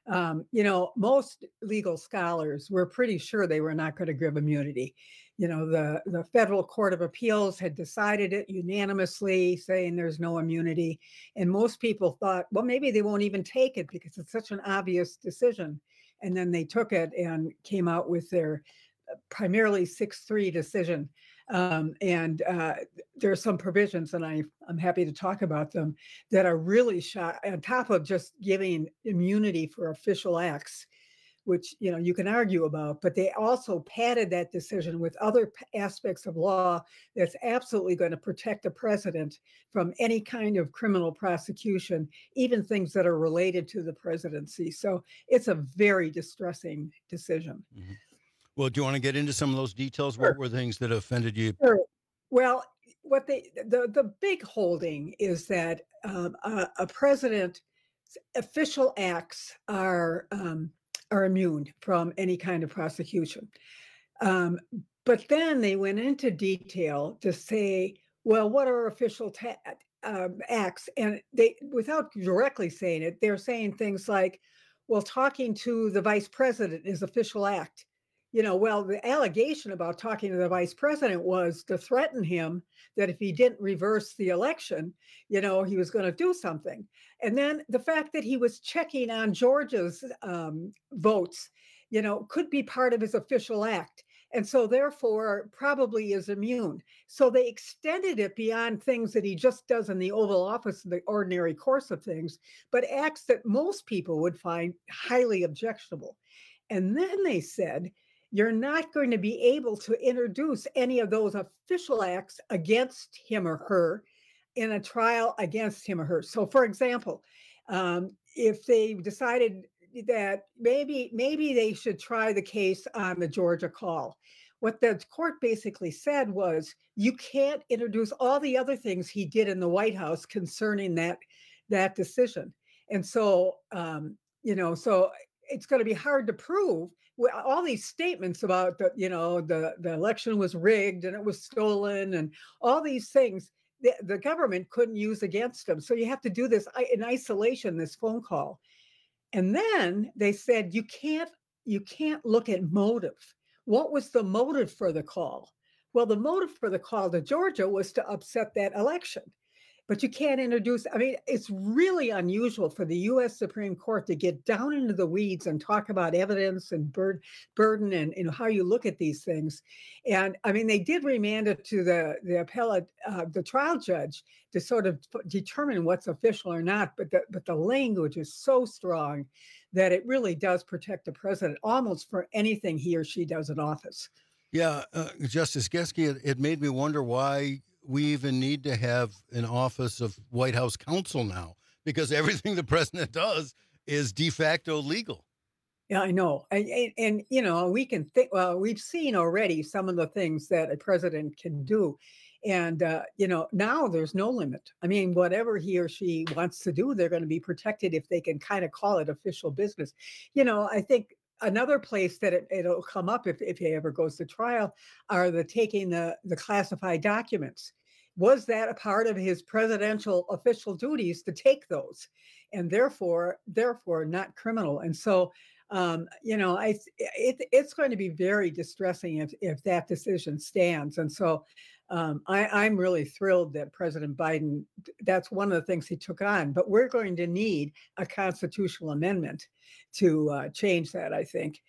Most legal scholars were pretty sure they were not going to give immunity. The Federal Court of Appeals had decided it unanimously, saying there's no immunity. And most people thought, well, maybe they won't even take it because it's such an obvious decision. And then they took it and came out with their primarily 6-3 decision. There are some provisions, and I'm happy to talk about them, that are really on top of just giving immunity for official acts, which you can argue about, but they also padded that decision with other aspects of law that's absolutely going to protect the president from any kind of criminal prosecution, even things that are related to the presidency. So it's a very distressing decision. Mm-hmm. Well, do you want to get into some of those details? Sure. What were things that offended you? Sure. Well, what the big holding is that a president's official acts are immune from any kind of prosecution. But then they went into detail to say, well, what are official acts? And they, without directly saying it, they're saying things like, well, talking to the vice president is official act. Well, the allegation about talking to the vice president was to threaten him that if he didn't reverse the election, he was going to do something. And then the fact that he was checking on Georgia's votes, could be part of his official act. And so therefore probably is immune. So they extended it beyond things that he just does in the Oval Office in the ordinary course of things, but acts that most people would find highly objectionable. And then they said, you're not going to be able to introduce any of those official acts against him or her in a trial against him or her. So, for example, if they decided that maybe they should try the case on the Georgia call, what the court basically said was, you can't introduce all the other things he did in the White House concerning that decision. And so, so it's going to be hard to prove. All these statements about the election was rigged and it was stolen and all these things, the government couldn't use against them. So you have to do this in isolation, this phone call. And then they said, you can't look at motive. What was the motive for the call? Well, the motive for the call to Georgia was to upset that election. But you can't introduce, it's really unusual for the U.S. Supreme Court to get down into the weeds and talk about evidence and burden and how you look at these things. And they did remand it to the appellate, the trial judge to sort of determine what's official or not. But the language is so strong that it really does protect the president almost for anything he or she does in office. Yeah, Justice Geske, it made me wonder why we even need to have an office of White House counsel now, because everything the president does is de facto legal. Yeah, I know. And we can think, well, we've seen already some of the things that a president can do. And, now there's no limit. Whatever he or she wants to do, they're going to be protected if they can kind of call it official business. I think another place that it'll come up if he ever goes to trial are taking the classified documents. Was that a part of his presidential official duties to take those, and therefore not criminal? And so, it's going to be very distressing if that decision stands. And so, I'm really thrilled that President Biden, that's one of the things he took on. But we're going to need a constitutional amendment to change that, I think.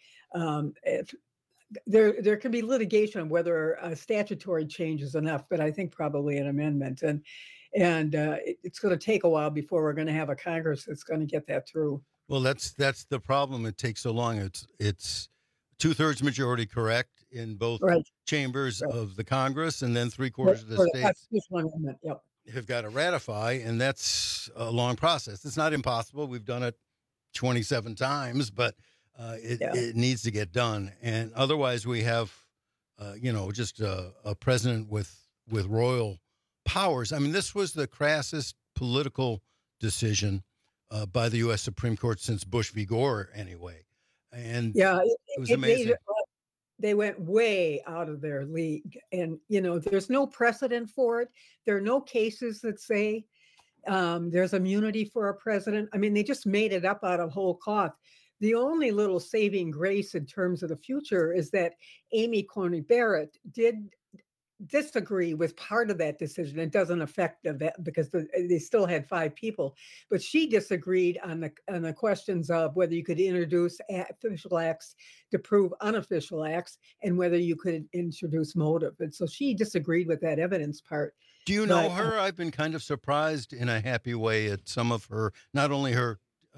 There can be litigation on whether a statutory change is enough, but I think probably an amendment. And it's going to take a while before we're going to have a Congress that's going to get that through. Well, that's the problem. It takes so long. It's 2/3 majority correct in both chambers of the Congress, and then 3/4 of the states have got to ratify, and that's a long process. It's not impossible. We've done it 27 times, but it needs to get done. And otherwise we have, just a president with royal powers. This was the crassest political decision by the U.S. Supreme Court since Bush v. Gore, anyway. And it was amazing. They went way out of their league. And, there's no precedent for it. There are no cases that say there's immunity for a president. They just made it up out of whole cloth. The only little saving grace in terms of the future is that Amy Coney Barrett did disagree with part of that decision. It doesn't affect the because they still had 5 people, but she disagreed on the questions of whether you could introduce official acts to prove unofficial acts and whether you could introduce motive. And so she disagreed with that evidence part. Do you know her? I've been kind of surprised in a happy way at some of her, not only her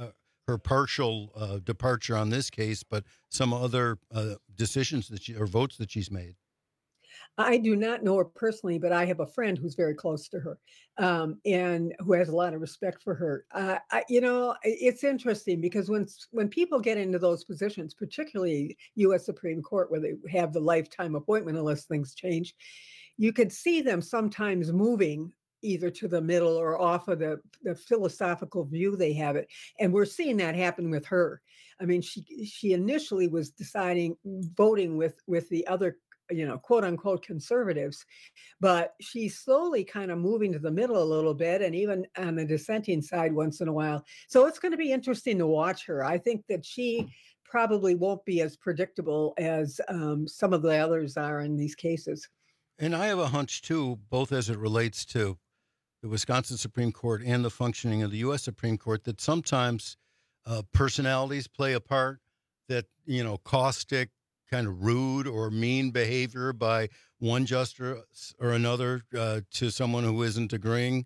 partial departure on this case, but some other decisions or votes that she's made. I do not know her personally, but I have a friend who's very close to her and who has a lot of respect for her. It's interesting because when people get into those positions, particularly U.S. Supreme Court, where they have the lifetime appointment unless things change, you could see them sometimes moving either to the middle or off of the philosophical view they have it. And we're seeing that happen with her. I mean, she initially was voting with the other quote unquote conservatives, but she's slowly kind of moving to the middle a little bit and even on the dissenting side once in a while. So it's going to be interesting to watch her. I think that she probably won't be as predictable as some of the others are in these cases. And I have a hunch too, both as it relates to the Wisconsin Supreme Court and the functioning of the U.S. Supreme Court, that sometimes personalities play a part, that, caustic, kind of rude or mean behavior by one justice or another to someone who isn't agreeing,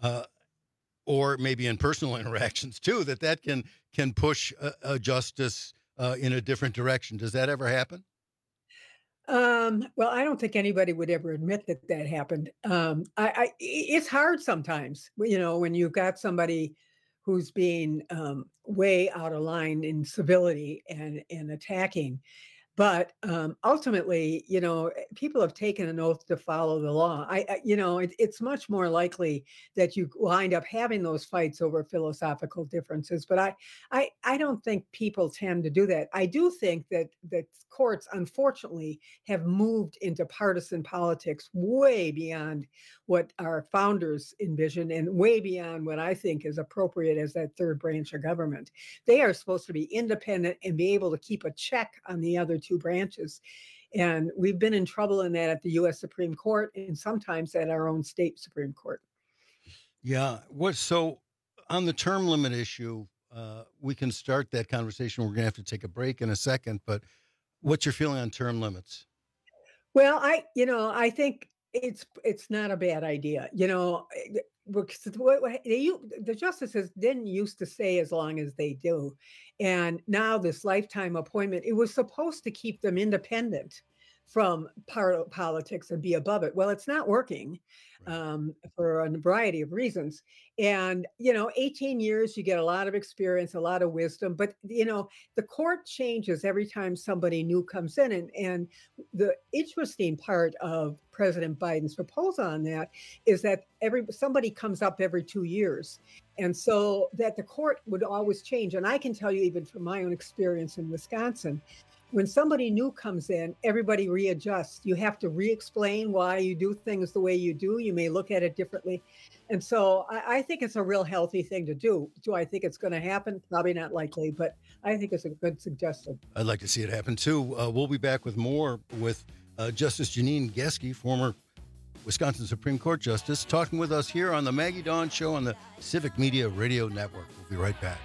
or maybe in personal interactions too, that can push a justice in a different direction. Does that ever happen? Well, I don't think anybody would ever admit that happened. It's hard sometimes, when you've got somebody who's being way out of line in civility and attacking. But ultimately, people have taken an oath to follow the law. It's much more likely that you wind up having those fights over philosophical differences. But I don't think people tend to do that. I do think that courts, unfortunately, have moved into partisan politics way beyond what our founders envisioned and way beyond what I think is appropriate as that third branch of government. They are supposed to be independent and be able to keep a check on the other 2 branches. And we've been in trouble in that at the U.S. Supreme Court and sometimes at our own state Supreme Court. Yeah. So on the term limit issue, we can start that conversation. We're going to have to take a break in a second, but what's your feeling on term limits? Well, I think it's not a bad idea. The justices didn't used to say as long as they do. And now this lifetime appointment, it was supposed to keep them independent from politics and be above it. Well, it's not working for a variety of reasons. And, 18 years, you get a lot of experience, a lot of wisdom, but, the court changes every time somebody new comes in. And the interesting part of President Biden's proposal on that is that somebody comes up every 2 years. And so that the court would always change. And I can tell you, even from my own experience in Wisconsin, when somebody new comes in, everybody readjusts. You have to re-explain why you do things the way you do. You may look at it differently. And so I think it's a real healthy thing to do. Do I think it's going to happen? Probably not likely, but I think it's a good suggestion. I'd like to see it happen too. We'll be back with more with Justice Janine Geske, former Wisconsin Supreme Court Justice, talking with us here on the Maggie Dawn Show on the Civic Media Radio Network. We'll be right back.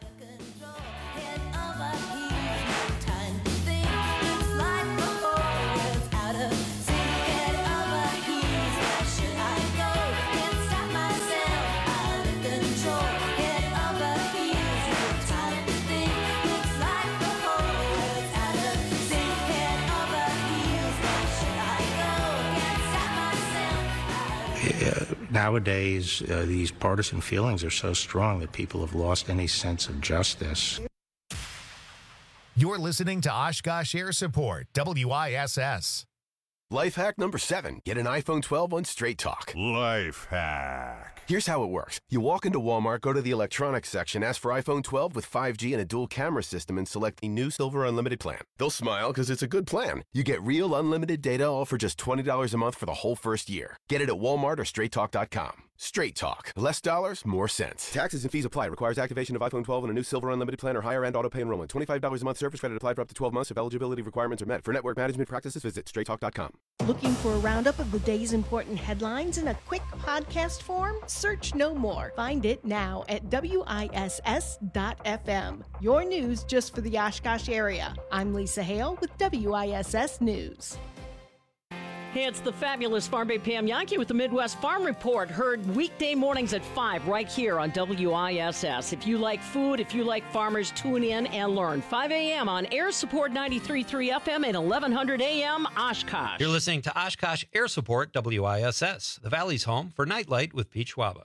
Nowadays, these partisan feelings are so strong that people have lost any sense of justice. You're listening to Oshkosh Air Support, WISS. Life hack number 7. Get an iPhone 12 on Straight Talk. Life hack. Here's how it works. You walk into Walmart, go to the electronics section, ask for iPhone 12 with 5G and a dual camera system, and select the new Silver Unlimited plan. They'll smile because it's a good plan. You get real unlimited data all for just $20 a month for the whole first year. Get it at Walmart or StraightTalk.com. Straight Talk. Less dollars, more sense. Taxes and fees apply. Requires activation of iPhone 12 and a new Silver Unlimited plan or higher-end auto-pay enrollment. $25 a month service credit applied for up to 12 months if eligibility requirements are met. For network management practices, visit straighttalk.com. Looking for a roundup of the day's important headlines in a quick podcast form? Search no more. Find it now at WISS.FM. Your news just for the Oshkosh area. I'm Lisa Hale with WISS News. Hey, it's the fabulous Farm Bay Pam Yankee with the Midwest Farm Report, heard weekday mornings at 5 right here on WISS. If you like food, if you like farmers, tune in and learn. 5 a.m. on Air Support 93.3 FM and 1100 a.m. Oshkosh. You're listening to Oshkosh Air Support WISS, the Valley's home for Nightlight with Pete Schwaba.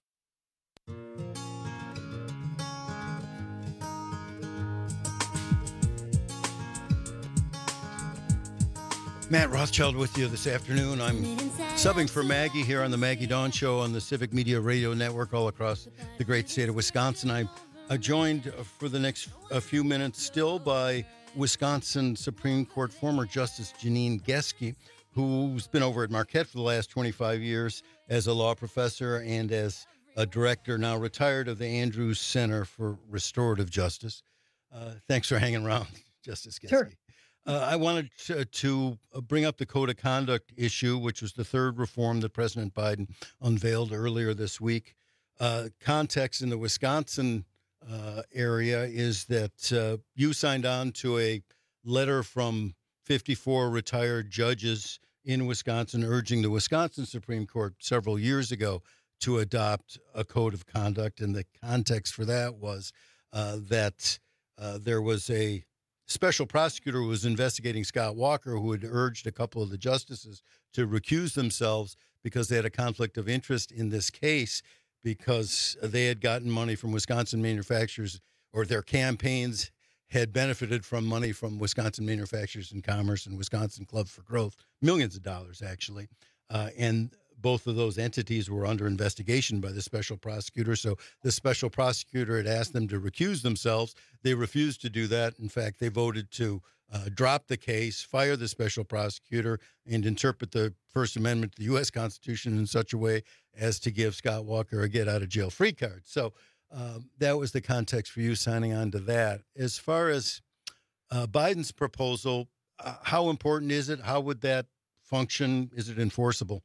Matt Rothschild with you this afternoon. I'm subbing for Maggie here on the Maggie Dawn Show on the Civic Media Radio Network all across the great state of Wisconsin. I'm joined for the next few minutes still by Wisconsin Supreme Court former Justice Janine Geske, who's been over at Marquette for the last 25 years as a law professor and as a director, now retired, of the Andrews Center for Restorative Justice. Thanks for hanging around, Justice Geske. Sure. I wanted to bring up the Code of Conduct issue, which was the third reform that President Biden unveiled earlier this week. Context in the Wisconsin area is that you signed on to a letter from 54 retired judges in Wisconsin urging the Wisconsin Supreme Court several years ago to adopt a Code of Conduct. And the context for that was that there was a special prosecutor who was investigating Scott Walker, who had urged a couple of the justices to recuse themselves because they had a conflict of interest in this case because they had gotten money from Wisconsin manufacturers, or their campaigns had benefited from money from Wisconsin Manufacturers and Commerce and Wisconsin Club for Growth, millions of dollars, actually. And both of those entities were under investigation by the special prosecutor. So the special prosecutor had asked them to recuse themselves. They refused to do that. In fact, they voted to drop the case, fire the special prosecutor, and interpret the First Amendment to the U.S. Constitution in such a way as to give Scott Walker a get-out-of-jail-free card. So that was the context for you signing on to that. As far as Biden's proposal, how important is it? How would that function? Is it enforceable?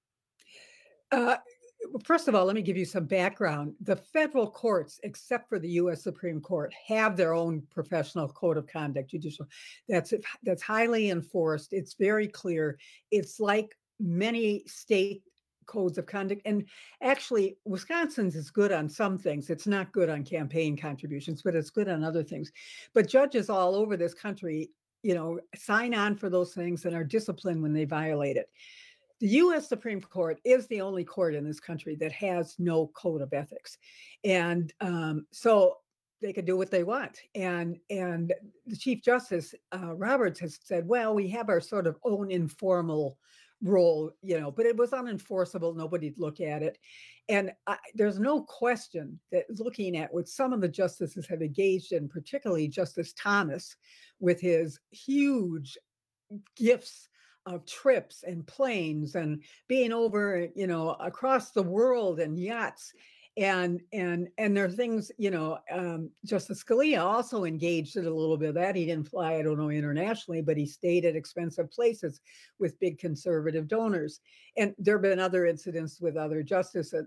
First of all, let me give you some background. The federal courts, except for the U.S. Supreme Court, have their own professional code of conduct, judicial. That's highly enforced. It's very clear. It's like many state codes of conduct. And actually, Wisconsin's is good on some things. It's not good on campaign contributions, but it's good on other things. But judges all over this country, sign on for those things and are disciplined when they violate it. The U.S. Supreme Court is the only court in this country that has no code of ethics. And so they could do what they want. And the Chief Justice, Roberts, has said, well, we have our sort of own informal role, but it was unenforceable. Nobody'd look at it. And there's no question that looking at what some of the justices have engaged in, particularly Justice Thomas, with his huge gifts of trips and planes and being over, across the world and yachts. And there are things, Justice Scalia also engaged in a little bit of that. He didn't fly, I don't know, internationally, but he stayed at expensive places with big conservative donors. And there have been other incidents with other justices.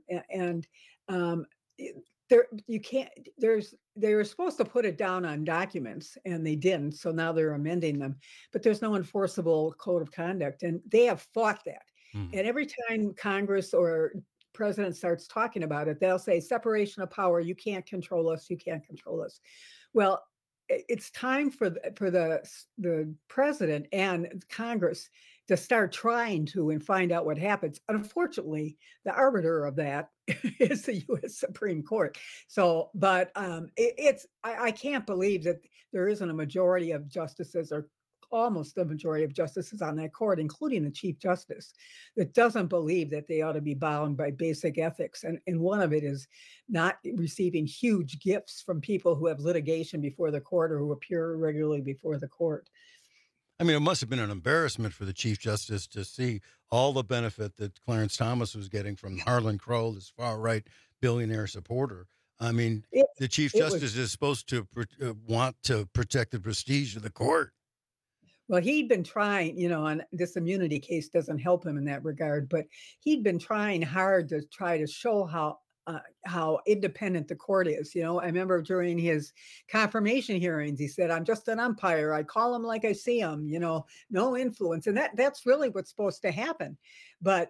They were supposed to put it down on documents and they didn't. So now they're amending them, but there's no enforceable code of conduct. And they have fought that. And every time Congress or president starts talking about it, they'll say separation of power. You can't control us. You can't control us. Well, it's time for the president and Congress to start trying to and find out what happens. Unfortunately, the arbiter of that is the U.S. Supreme Court. So, but I can't believe that there isn't a majority of justices, or almost the majority of justices on that court, including the Chief Justice, that doesn't believe that they ought to be bound by basic ethics. And one of it is not receiving huge gifts from people who have litigation before the court or who appear regularly before the court. I mean, it must have been an embarrassment for the Chief Justice to see all the benefit that Clarence Thomas was getting from Harlan Crow, this far-right billionaire supporter. I mean, the Chief Justice is supposed to want to protect the prestige of the court. Well, he'd been trying, and this immunity case doesn't help him in that regard, but he'd been trying hard to try to show how independent the court is. I remember during his confirmation hearings, he said, "I'm just an umpire. I call him like I see him, no influence." And that's really what's supposed to happen. But,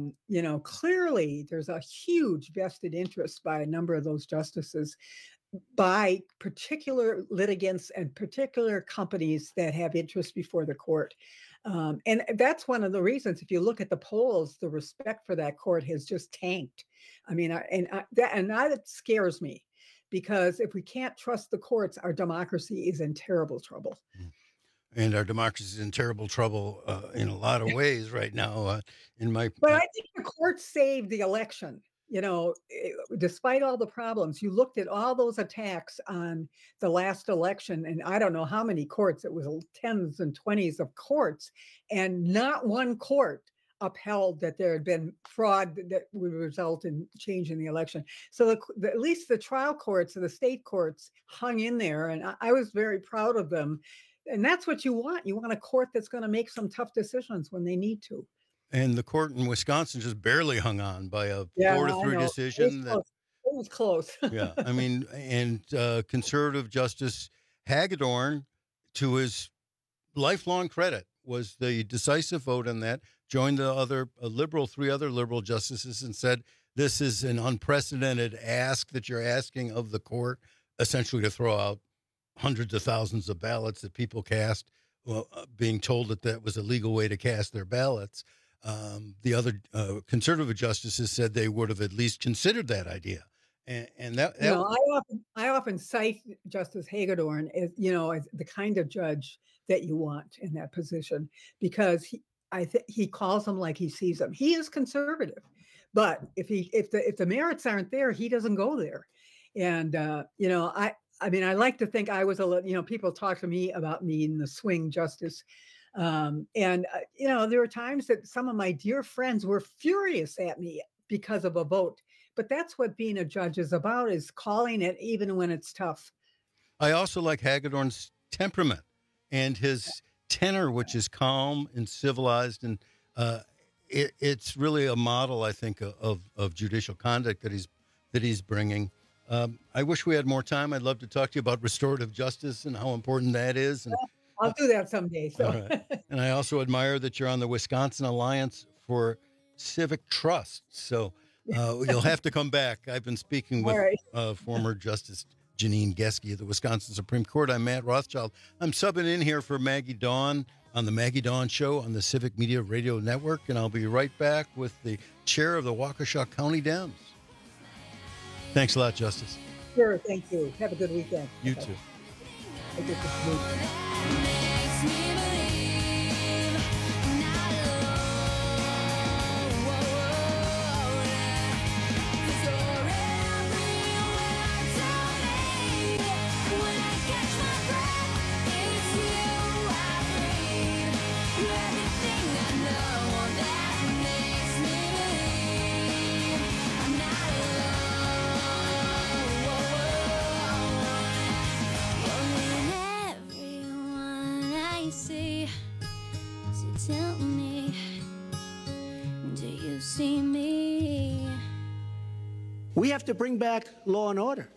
clearly there's a huge vested interest by a number of those justices, by particular litigants and particular companies that have interest before the court. And that's one of the reasons, if you look at the polls, the respect for that court has just tanked. I mean, that scares me, because if we can't trust the courts, our democracy is in terrible trouble. And our democracy is in terrible trouble in a lot of ways right now. But I think the court saved the election. Despite all the problems, you looked at all those attacks on the last election, and I don't know how many courts, it was tens and 20s of courts, and not one court upheld that there had been fraud that would result in changing the election. So at least the trial courts and the state courts hung in there, and I was very proud of them. And that's what you want. You want a court that's going to make some tough decisions when they need to. And the court in Wisconsin just barely hung on by a 4-3 decision. It was close. Yeah, I mean, and conservative Justice Hagedorn, to his lifelong credit, was the decisive vote on that, joined the three other liberal justices, and said, this is an unprecedented ask that you're asking of the court, essentially to throw out hundreds of thousands of ballots that people cast, being told that was a legal way to cast their ballots. The other conservative justices said they would have at least considered that idea, and that. I often cite Justice Hagedorn as as the kind of judge that you want in that position, because he calls them like he sees them. He is conservative, but if the merits aren't there, he doesn't go there. And I mean, I like to think I was people talk to me about me in the swing justice. There were times that some of my dear friends were furious at me because of a vote. But that's what being a judge is about, is calling it even when it's tough. I also like Hagedorn's temperament and his tenor, which is calm and civilized. And it's really a model, I think, of judicial conduct that he's bringing. I wish we had more time. I'd love to talk to you about restorative justice and how important that is. And I'll do that someday. So. Right. And I also admire that you're on the Wisconsin Alliance for Civic Trust. So you'll have to come back. I've been speaking with former Justice Janine Geske of the Wisconsin Supreme Court. I'm Matt Rothschild. I'm subbing in here for Maggie Dawn on the Maggie Dawn Show on the Civic Media Radio Network, and I'll be right back with the chair of the Waukesha County Dems. Thanks a lot, Justice. Sure, thank you. Have a good weekend. You too. Tell me, do you see me? We have to bring back law and order.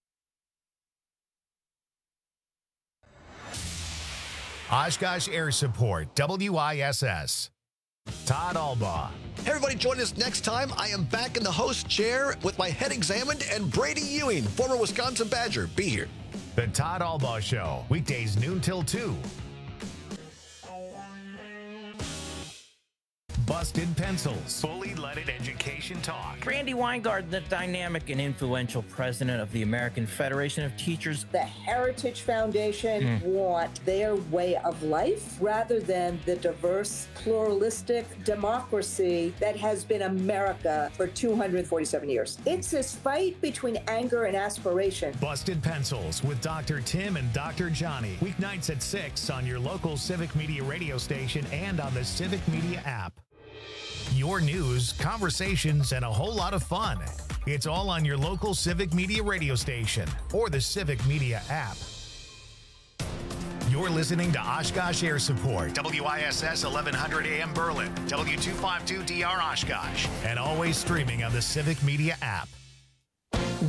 Oshkosh Air Support, WISS. Todd Albaugh. Hey, everybody, join us next time. I am back in the host chair with my head examined, and Brady Ewing, former Wisconsin Badger. Be here. The Todd Albaugh Show, weekdays noon till 2. Busted Pencils, fully leaded education talk. Randy Weingart, the dynamic and influential president of the American Federation of Teachers. The Heritage Foundation want their way of life rather than the diverse, pluralistic democracy that has been America for 247 years. It's this fight between anger and aspiration. Busted Pencils with Dr. Tim and Dr. Johnny. Weeknights at 6 on your local Civic Media radio station and on the Civic Media app. Your news, conversations, and a whole lot of fun. It's all on your local Civic Media radio station or the Civic Media app. You're listening to Oshkosh Air Support, WISS 1100 AM Berlin, W252DR Oshkosh, and always streaming on the Civic Media app.